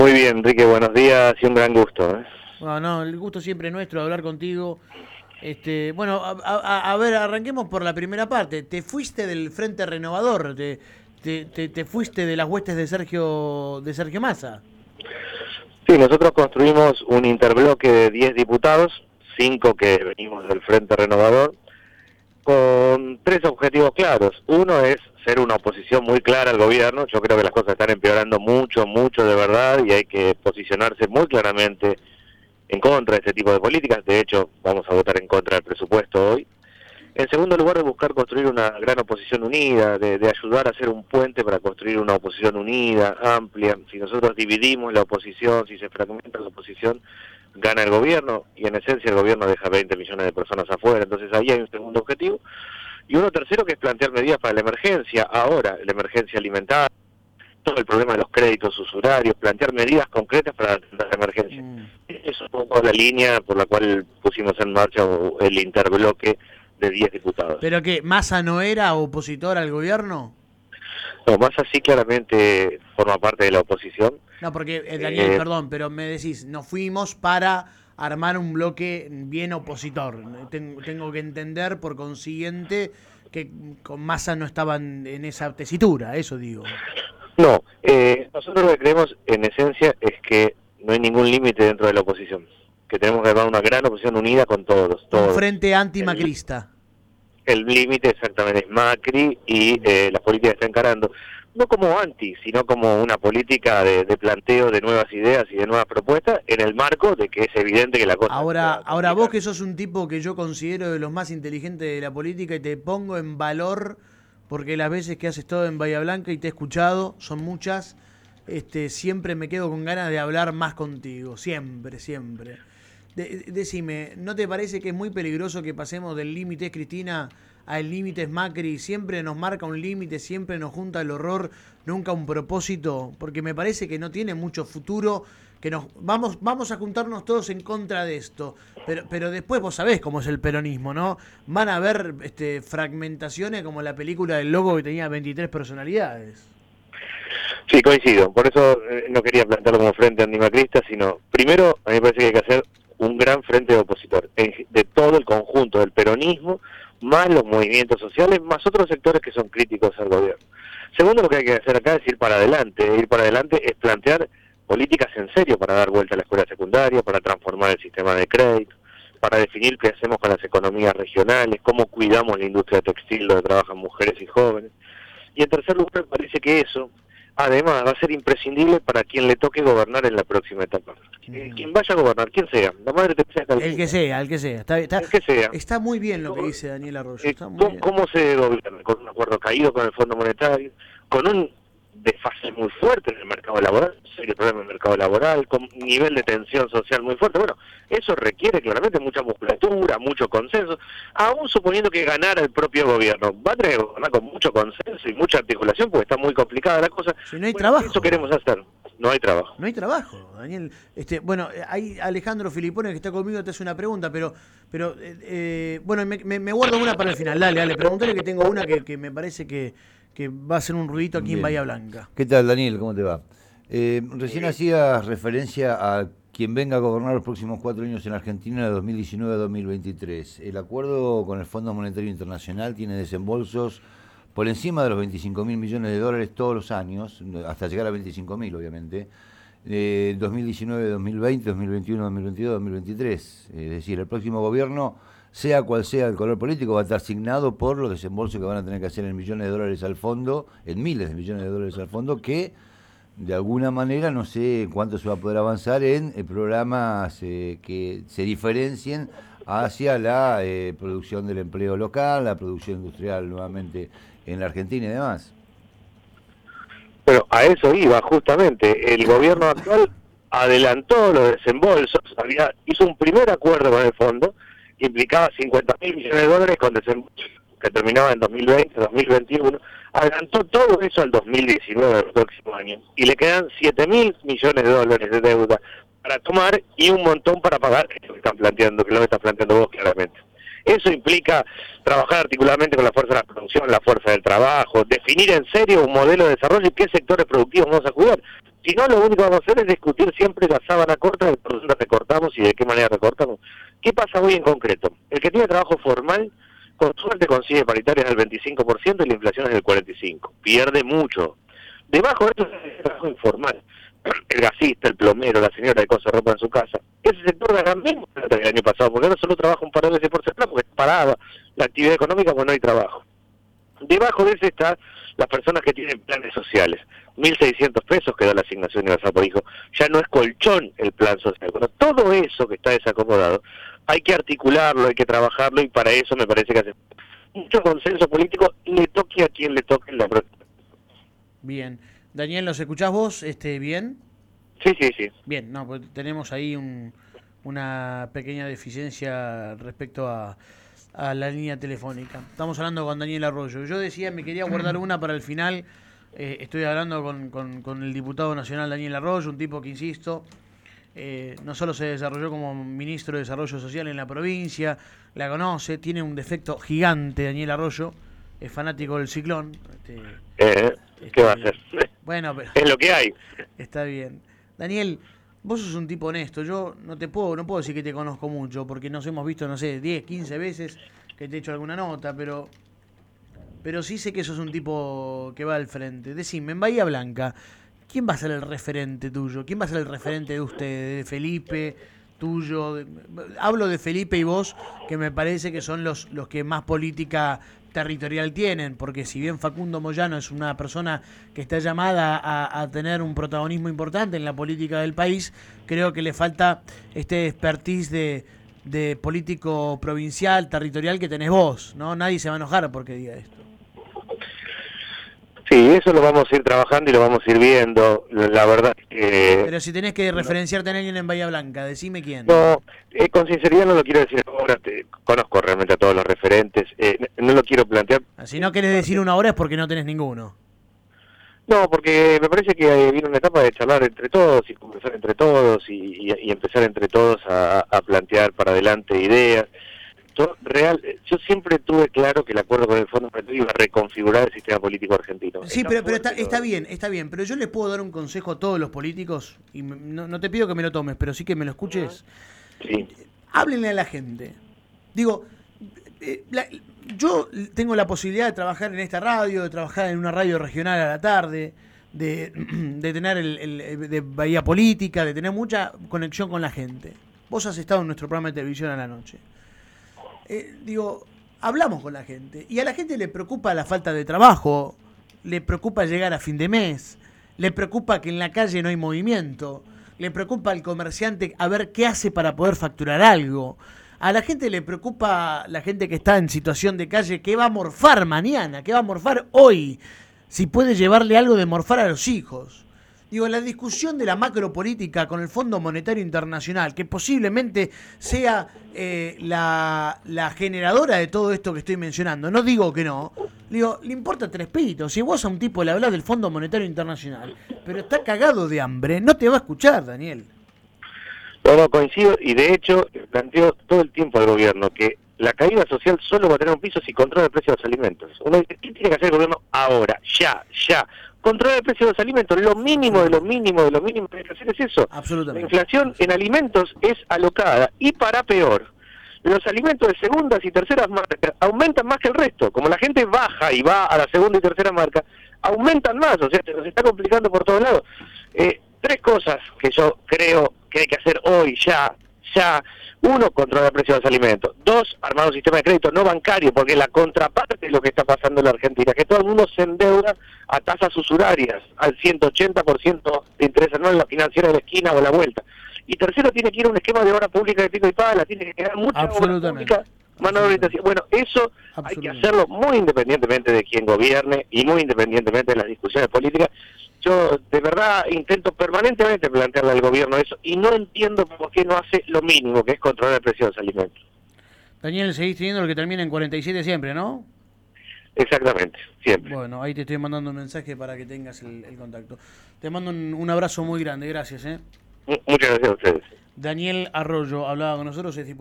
Muy bien, Enrique, buenos días y un gran gusto, ¿eh? No, el gusto siempre es nuestro de hablar contigo. Bueno, a ver, arranquemos por la primera parte. Te fuiste del Frente Renovador, te fuiste de las huestes de Sergio Massa. Sí, nosotros construimos un interbloque de 10 diputados, 5 que venimos del Frente Renovador, con 3 objetivos claros. Uno es ser una oposición muy clara al gobierno. Yo creo que las cosas están empeorando mucho, mucho de verdad, y hay que posicionarse muy claramente en contra de este tipo de políticas. De hecho, vamos a votar en contra del presupuesto hoy. En segundo lugar, de buscar construir una gran oposición unida, de ayudar a hacer un puente para construir una oposición unida, amplia. Si nosotros dividimos la oposición, si se fragmenta la oposición, gana el gobierno, y en esencia el gobierno deja 20 millones de personas afuera. Entonces ahí hay un segundo objetivo. Y uno tercero, que es plantear medidas para la emergencia, ahora, la emergencia alimentaria, todo el problema de los créditos usurarios, plantear medidas concretas para atender la emergencia. Mm. Esa es un poco la línea por la cual pusimos en marcha el interbloque de 10 diputados. ¿Pero que Massa no era opositor al gobierno? No, más así claramente forma parte de la oposición. No, porque, Daniel, Eh, perdón, pero me decís, nos fuimos para armar un bloque bien opositor. Tengo que entender, por consiguiente, que con Massa no estaban en esa tesitura, eso digo. no, nosotros lo que creemos en esencia es que no hay ningún límite dentro de la oposición, que tenemos que armar una gran oposición unida con todos, Un todos. frente El antimacrista. el límite exactamente es Macri y las políticas que está encarando, no como anti, sino como una política de planteo de nuevas ideas y de nuevas propuestas, en el marco de que es evidente que la cosa Ahora vos complica. que sos un tipo que yo considero de los más inteligentes de la política y te pongo en valor porque las veces que has estado en Bahía Blanca y te he escuchado, son muchas, siempre me quedo con ganas de hablar más contigo, siempre, siempre. Decime, ¿no te parece que es muy peligroso que pasemos del límite es Cristina al límite es Macri? Siempre nos marca un límite, siempre nos junta el horror, nunca un propósito, porque me parece que no tiene mucho futuro, que vamos a juntarnos todos en contra de esto, pero después vos sabés cómo es el peronismo, ¿no? Van a haber fragmentaciones como la película del loco que tenía 23 personalidades. Sí, coincido. Por eso no quería plantearlo como frente antimacrista, sino, primero, a mí me parece que hay que hacer un gran frente de opositor, de todo el conjunto del peronismo, más los movimientos sociales, más otros sectores que son críticos al gobierno. Segundo, lo que hay que hacer acá es ir para adelante. Ir para adelante es plantear políticas en serio para dar vuelta a la escuela secundaria, para transformar el sistema de crédito, para definir qué hacemos con las economías regionales, cómo cuidamos la industria textil donde trabajan mujeres y jóvenes. Y en tercer lugar, me parece que eso, además, va a ser imprescindible para quien le toque gobernar en la próxima etapa. Quien vaya a gobernar, quien sea, la madre Teresa de El que Calcuta, sea, el que sea. el que sea. Está muy bien lo que dice Daniel Arroyo. Está muy bien. ¿Cómo se gobierna? Con un acuerdo caído con el Fondo Monetario, con un desfase muy fuerte en el mercado laboral, serio problema en el mercado laboral, con nivel de tensión social muy fuerte. Bueno, eso requiere claramente mucha musculatura, mucho consenso, aún suponiendo que ganara el propio gobierno. Va a tener que gobernar con mucho consenso y mucha articulación porque está muy complicada la cosa. Si no hay Bueno, eso trabajo. queremos hacer. No hay trabajo. No hay trabajo, Daniel. Bueno, ahí Alejandro Filipone que está conmigo te hace una pregunta, bueno, me guardo una para el final. Dale, pregúntale que tengo una que me parece que va a hacer un ruidito aquí en Bien. Bahía Blanca. ¿Qué tal, Daniel? ¿Cómo te va? Muy Recién bien. hacías referencia a quien venga a gobernar los próximos 4 años en Argentina de 2019 a 2023. El acuerdo con el Fondo Monetario Internacional tiene desembolsos por encima de los 25.000 millones de dólares todos los años, hasta llegar a 25.000, obviamente, 2019, 2020, 2021, 2022, 2023. Es decir, el próximo gobierno, sea cual sea el color político, va a estar asignado por los desembolsos que van a tener que hacer en millones de dólares al fondo, en miles de millones de dólares al fondo, que de alguna manera no sé cuánto se va a poder avanzar en programas que se diferencien hacia la producción del empleo local, la producción industrial nuevamente en la Argentina y demás. Pero a eso iba justamente. El gobierno actual adelantó los desembolsos, hizo un primer acuerdo con el fondo que implicaba 50.000 millones de dólares con desembolsos que terminaba en 2020, 2021, adelantó todo eso al 2019, el próximo año, y le quedan 7.000 millones de dólares de deuda para tomar y un montón para pagar, que es lo que están planteando, que es lo que estás planteando vos claramente. Eso implica trabajar articuladamente con la fuerza de la producción, la fuerza del trabajo, definir en serio un modelo de desarrollo y qué sectores productivos vamos a cuidar. Si no, lo único que vamos a hacer es discutir siempre la sábana corta de por dónde recortamos y de qué manera recortamos. ¿Qué pasa hoy en concreto? El que tiene trabajo formal, con suerte consigue paritarias del 25% y la inflación es del 45%. Pierde mucho. Debajo de eso es el trabajo informal. El gasista, el plomero, la señora que cose ropa en su casa. Ese sector gana menos plata que el año pasado, porque ahora solo trabaja un par de veces por semana porque está parada la actividad económica porque no hay trabajo. Debajo de ese está las personas que tienen planes sociales. 1.600 pesos que da la asignación universal por hijo. Ya no es colchón el plan social. Bueno, todo eso que está desacomodado, hay que articularlo, hay que trabajarlo, y para eso me parece que hace mucho consenso político, le toque a quien le toque en la próxima. Bien. Daniel, ¿nos escuchás vos bien? Sí, sí, sí. Bien, no, pues tenemos ahí una pequeña deficiencia respecto a la línea telefónica. Estamos hablando con Daniel Arroyo. Yo decía, me quería guardar una para el final. Estoy hablando con el diputado nacional Daniel Arroyo, un tipo que, insisto, no solo se desarrolló como ministro de Desarrollo Social en la provincia, la conoce, tiene un defecto gigante Daniel Arroyo, es fanático del Ciclón. ¿Qué va a hacer? Bueno, pero es lo que hay. Está bien. Daniel, vos sos un tipo honesto. Yo no puedo decir que te conozco mucho, porque nos hemos visto, no sé, 10, 15 veces que te he hecho alguna nota, pero sí sé que sos un tipo que va al frente. Decime, en Bahía Blanca, ¿quién va a ser el referente tuyo? ¿Quién va a ser el referente de ustedes? ¿De Felipe, tuyo? Hablo de Felipe y vos, que me parece que son los que más política territorial tienen, porque si bien Facundo Moyano es una persona que está llamada a tener un protagonismo importante en la política del país, creo que le falta este expertise de político provincial, territorial que tenés vos, ¿no? Nadie se va a enojar porque diga esto. Sí, eso lo vamos a ir trabajando y lo vamos a ir viendo. La verdad es que... Pero si tenés que referenciarte en alguien en Bahía Blanca, decime quién. No, con sinceridad no lo quiero decir ahora, conozco realmente a todos los referentes, no lo quiero plantear. Si no querés decir una hora es porque no tenés ninguno. No, porque me parece que viene una etapa de charlar entre todos y conversar entre todos y empezar entre todos a plantear para adelante ideas. Yo siempre tuve claro que el acuerdo con el Fondo Monetario iba a reconfigurar el sistema político argentino. Sí, pero está bien, pero yo les puedo dar un consejo a todos los políticos, y no te pido que me lo tomes, pero sí que me lo escuches. Sí. Háblenle a la gente. Digo, yo tengo la posibilidad de trabajar en esta radio, de trabajar en una radio regional a la tarde, de tener de Bahía Política, de tener mucha conexión con la gente. Vos has estado en nuestro programa de televisión a la noche. Hablamos con la gente y a la gente le preocupa la falta de trabajo, le preocupa llegar a fin de mes, le preocupa que en la calle no hay movimiento, le preocupa al comerciante a ver qué hace para poder facturar algo. A la gente le preocupa la gente que está en situación de calle, qué va a morfar mañana, qué va a morfar hoy, si puede llevarle algo de morfar a los hijos. La discusión de la macropolítica con el Fondo Monetario Internacional, que posiblemente sea la generadora de todo esto que estoy mencionando, no digo que no, le importa tres pitos. Si vos a un tipo le hablás del Fondo Monetario Internacional, pero está cagado de hambre, no te va a escuchar, Daniel. No, coincido, y de hecho planteo todo el tiempo al gobierno que la caída social solo va a tener un piso si controla el precio de los alimentos. Uno dice, ¿qué tiene que hacer el gobierno ahora? Ya. Controlar el precio de los alimentos, lo mínimo de lo mínimo que hay que hacer es eso. Absolutamente. La inflación en alimentos es alocada, y para peor, los alimentos de segundas y terceras marcas aumentan más que el resto. Como la gente baja y va a la segunda y tercera marca, aumentan más, o sea, se nos está complicando por todos lados. Tres cosas que yo creo que hay que hacer hoy, ya. Uno, controlar el precio de los alimentos. Dos, armar un sistema de crédito no bancario, porque la contraparte de lo que está pasando en la Argentina, que todo el mundo se endeuda a tasas usurarias, al 180% de interés anual en la financiera de la esquina o a la vuelta. Y tercero, tiene que ir a un esquema de obra pública de pico y pala, tiene que quedar mucha obra pública, mano de orientación. Bueno, eso hay que hacerlo muy independientemente de quién gobierne y muy independientemente de las discusiones políticas. Yo de verdad intento permanentemente plantearle al gobierno eso y no entiendo por qué no hace lo mínimo, que es controlar el precio de los alimentos. Daniel, seguís teniendo el que termina en 47 siempre, ¿no? Exactamente, siempre. Bueno, ahí te estoy mandando un mensaje para que tengas el contacto. Te mando un abrazo muy grande, gracias. Muchas gracias a ustedes. Daniel Arroyo hablaba con nosotros, es